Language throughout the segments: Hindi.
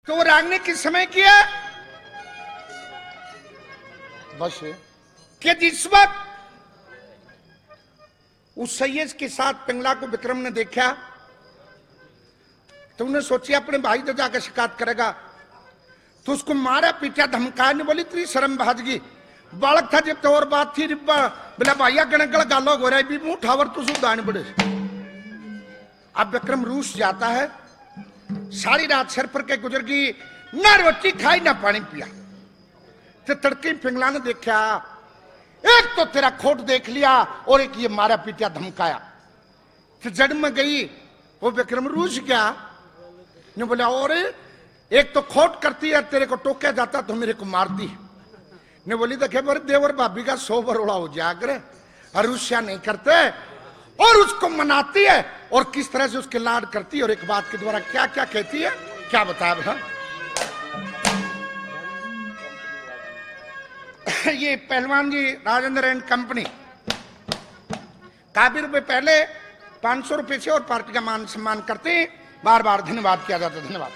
तो वो राग ने किस समय किया? बस कि जिस वक्त उस सैयद के साथ पिंगला को विक्रम ने देखा तो उन्हें सोचा अपने भाई तो जाकर शिकायत करेगा, तो उसको मारा पीटा धमकाया। ने बोली तेरी शर्म भाजगी, बालक था जब तो और बात थी बोला भैया गणगल गालो हो रहा है भी मुंह ठावर तुझ दान बड़े। अब विक्रम रूस जाता है, सारी रात सिर पर के गुजर गई, ना रोटी खाई ना पानी पिया। तो तड़के पिंगला ने देखा, एक तो तेरा खोट देख लिया और एक ये मारा पीटा धमकाया। तो जड़ में गई वो विक्रम रूस गया ने बोला और एक तो खोट करती है, तेरे को टोका जाता तो मेरे को मारती। ने बोली देखे पर देवर भाभी का 100 बरोड़ा हो जाकर और रुस्या नहीं करते और उसको मनाती है और किस तरह से उसके लाड करती है और एक बात के द्वारा क्या क्या कहती है क्या बताया भला। ये पहलवान जी राजेंद्र एंड कंपनी काफी रुपए पहले 500 रुपए से और पार्टी का मान सम्मान करते हैं, बार बार धन्यवाद किया जाता है। धन्यवाद।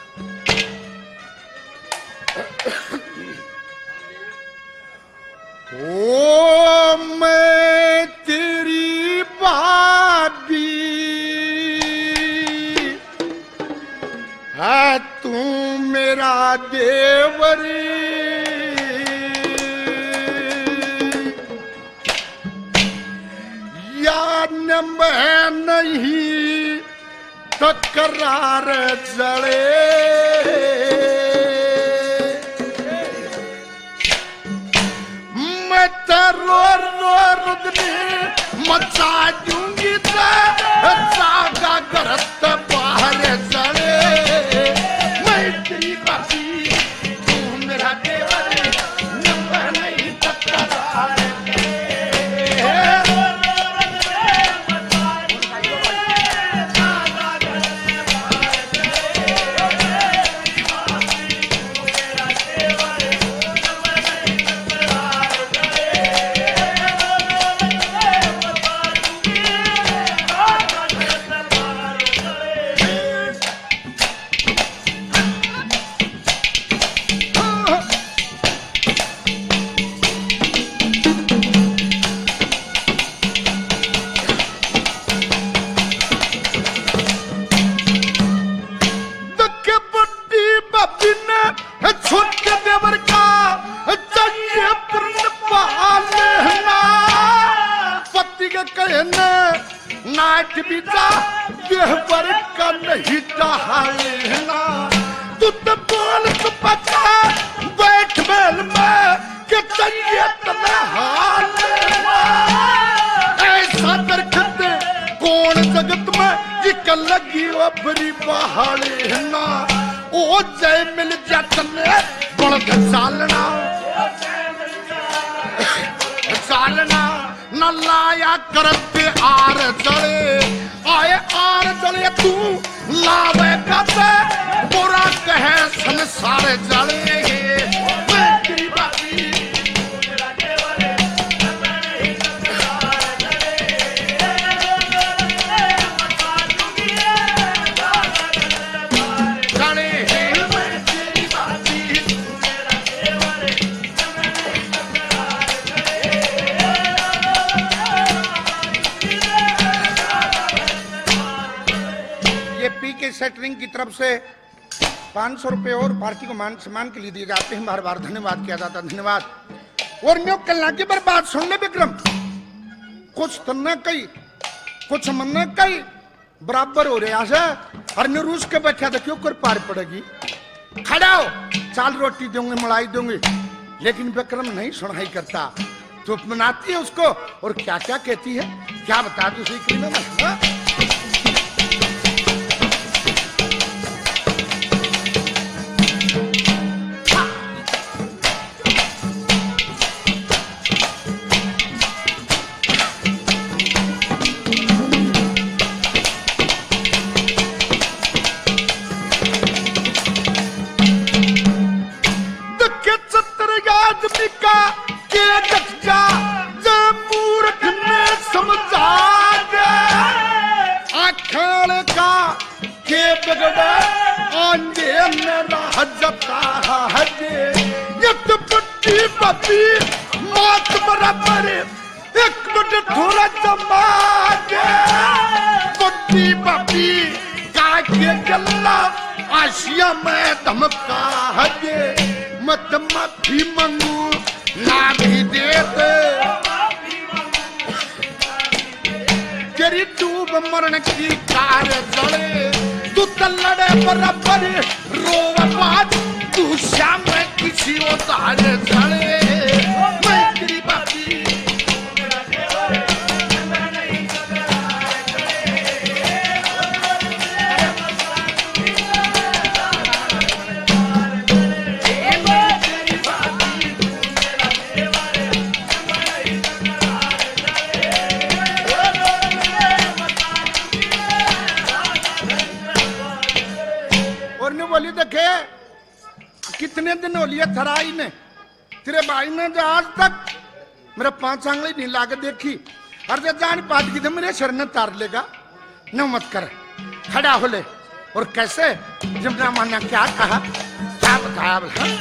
ओ मैं तेरी भाभी है तू मेरा देवर, मैं नहीं तकरार जले, मैं तेरो रुदनी मचा दूंगी जागा गरत बाहर जले। मैं तेरी बासी तू मेरा देवर, मैं नहीं तकरार। नाट बिता देह पर का नहीं टहालेना, तू तो बोल तो बचा बैठ मेल में कि चाहिए तना हाल ऐसा दरखत कौन जगत में जिक लगी अपनी बहालेना। ओ जय मिल जातने बड़ घसालना घसालना न लाया करते आर जले, आए आर जले तू लावे कते बुरा कहे संसार जले। सेटरिंग की तरफ से 500 रुपए और पार्टी को मान सम्मान के लिए दिए जाते हैं, बार बार धन्यवाद किया जाता है। धन्यवाद। और मैं कल की बार बात सुन ले विक्रम, कुछ तो न कही कुछ मन न कही बराबर हो रहा है और मैं रूस के बैठा था क्यों कर पार पड़ेगी, खड़ा हो चाल रोटी दूंगी मलाई दूंगी, लेकिन विक्रम नहीं सुनाई करता तो मनाती है उसको और क्या क्या कहती है क्या बता दू उसी में। आंधे मेरा हजता हजे ये तो पट्टी बपी मौत बराबर एक मिनट थोड़ा समाजे पट्टी बपी काके गल्ला आशिया में धमका हजे मत माफी मंगू ना भी देते तेरी डूब मरण की कार जले तू तलड़े बराबर रोवा बात तू श्याम में किसी उतार जले मैं तेरी बाती बोली देखे कितने दिन हो लिए थराई ने तेरे भाई ने जो आज तक मेरा 5 आंगली नहीं लाके देखी और जब जान बात की तो मेरे शरण ने तार लेगा न मत कर खड़ा हो ले और कैसे जब ना माना क्या कहा क्या बताया बोला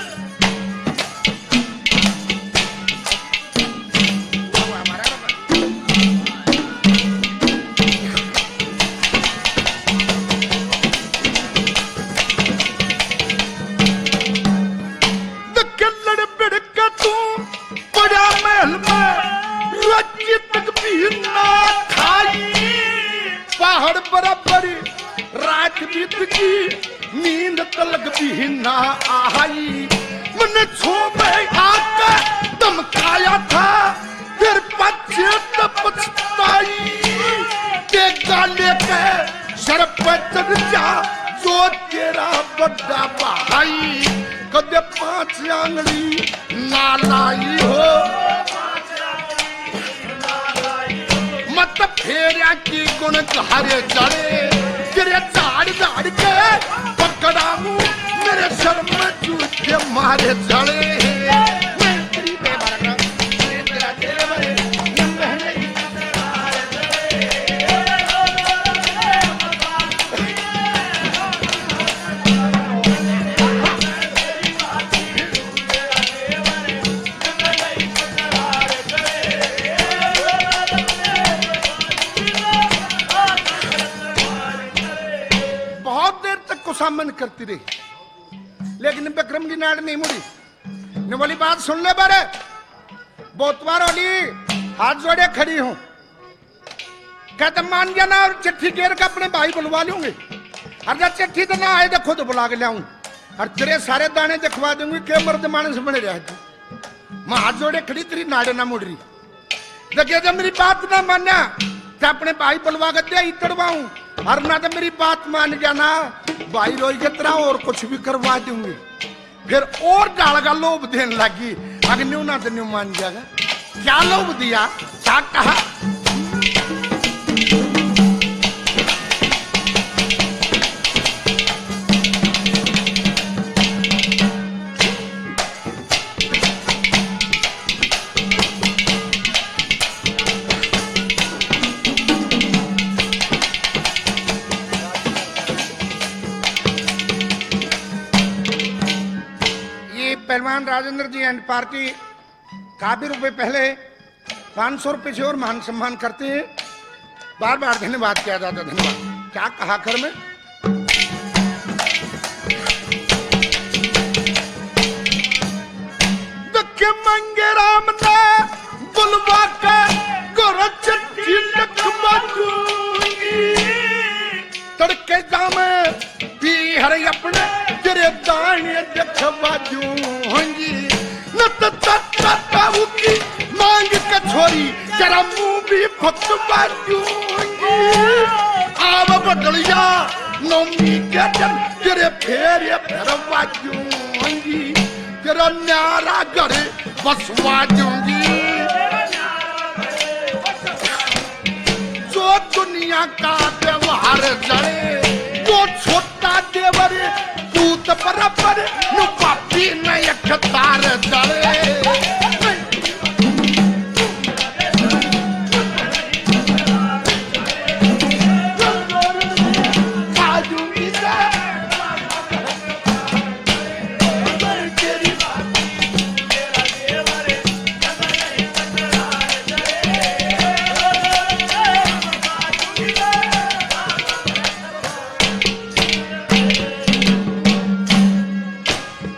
पहाड़ बराबर रात बीत की नींद तलक भी ना आई मैंने छो में आकर धमकाया था फिर बच्चे पछताई के गाले के सर पर चढ़ जा जो तेरा बड़ा भाई कदे 5 आंगली ना लाई हो मत फेरिया की गुण घारे जड़े तेरे झाड़ झाड़ के पकड़ाऊं मेरे सर में जूते मारे जड़े सामन करती रही लेकिन विक्रम की नाड़ नहीं मुड़ी ने बोली बात सुन ले बारे बहुत बार होली हाथ जोड़े खड़ी हूं कहते मान जाना और चिट्ठी घेर का अपने भाई बुलवा लूंगी और जब चिट्ठी तो ना आए तो खुद बुला के लाऊं और तेरे सारे दाने दिखवा दूंगी के मर्द मानस बने रहे तू मैं हाथ जोड़े खड़ी तेरी नाड़े ना मुड़ रही देखिए जब मेरी बात ना माना तो अपने भाई बुलवा के दे तड़वाऊं और ना तो मेरी बात मान जाना भाई रोई के तरह और कुछ भी करवा दूंगी फिर और डालगा लोभ देने लगी अगर न्यू ना तो न्यू मान जाएगा क्या लोभ दिया क्या कहा पहलवान राजेंद्र जी एंड पार्टी काफी रुपए पहले 500 रुपए से और मान सम्मान करते हैं बार बार धन्यवाद किया जाता धन्यवाद क्या कहा कर में दक्के मंगे राम ने बुलवा के गोरच तड़के जामे पी हरे अपने तेरे दाने देखवा दूंगी न तो ताऊ की मांग के छोरी तेरा मुंह भी फटवा दूंगी आव बदलिया नौमी के दिन तेरे फेरे फेरवा दूंगी तेरा न्यारा घर बसवा दूंगी जो दुनिया का व्यवहार जड़े वो छोटा देवर तू तो पर